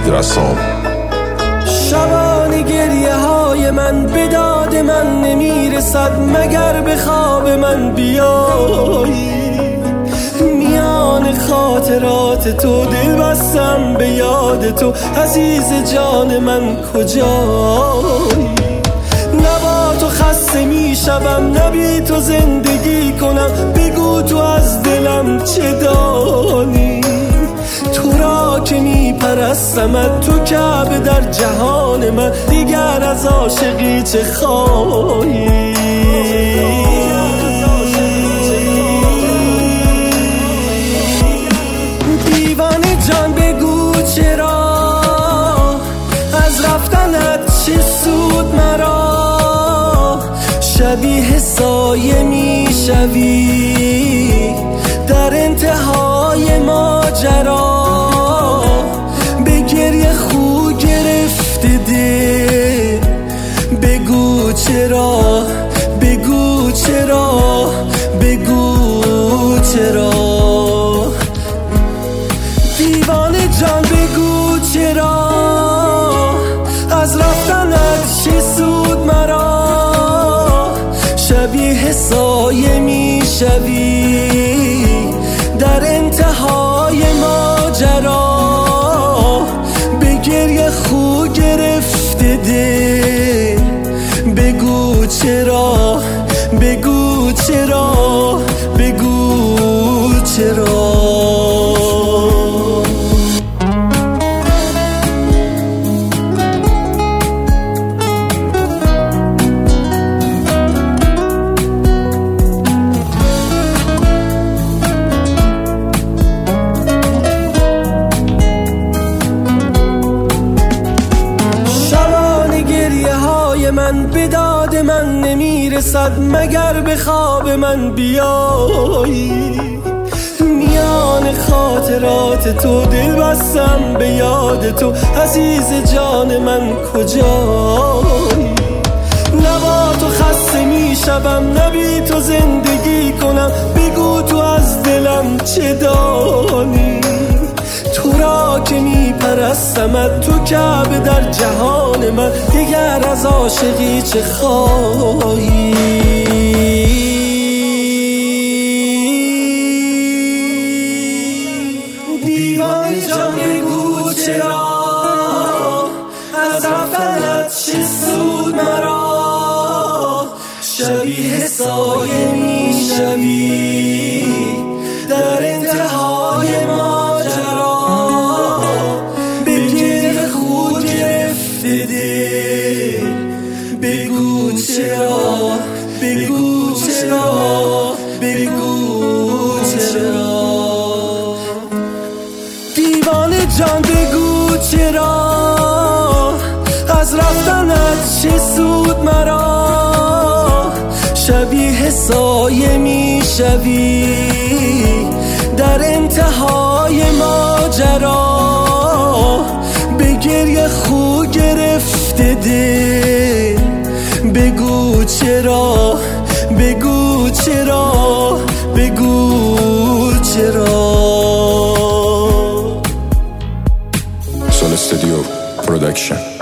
رسام. شبان گریه های من به داد من نمیرسد مگر به خواب من بیایی. میان خاطرات تو دل بستم به یاد تو، عزیز جان من کجایی؟ نبا تو خسته میشم نه بی تو زندگی کنم، بگو تو از دلم چه دانی؟ تو را که میپرستمت تو کعبه در جهان من، دیگر از عاشقی چه خواهی؟ دیوانه جان بگو چرا از رفتنت چه سود مرا؟ شبیه سایه میشوی در انتهای ماجرا، به گریه خو گرفته دل، بگو چرا، بگو چرا، بگو چرا؟ دیوانه جان بگو چرا از رفتنت چه سود مرا؟ شبیه سایه میشوی در انتهای ماجرا، به گریه خو گرفته دل، بگو چرا، بگو چرا، بگو چرا؟ من به داد من نمیرسد مگر به خواب من بیایی. میان خاطرات تو دل بستم به یاد تو، عزیز جان من کجایی؟ نبا تو خسته میشم نه بی تو زندگی کنم، بگو تو از دلم چه دانی؟ تو را که میپرستمت تو کعبه در جهان من، دیگر از عاشقی چه خواهی؟ دیوانه جان بگو چرا از رفتنت چه سود مرا؟ شبیه سایه میشوی در انتهای ماجرا، بگو چرا، بگو چرا، بگو چرا؟ دیوانه جان بگو چرا از رفتنت چه سود مرا؟ شبیه سایه میشوی در انتهای ماجرا، به گریه خو گرفته دل، بگو چرا، بگو چرا، بگو چرا؟ سول استودیو پرودکشن.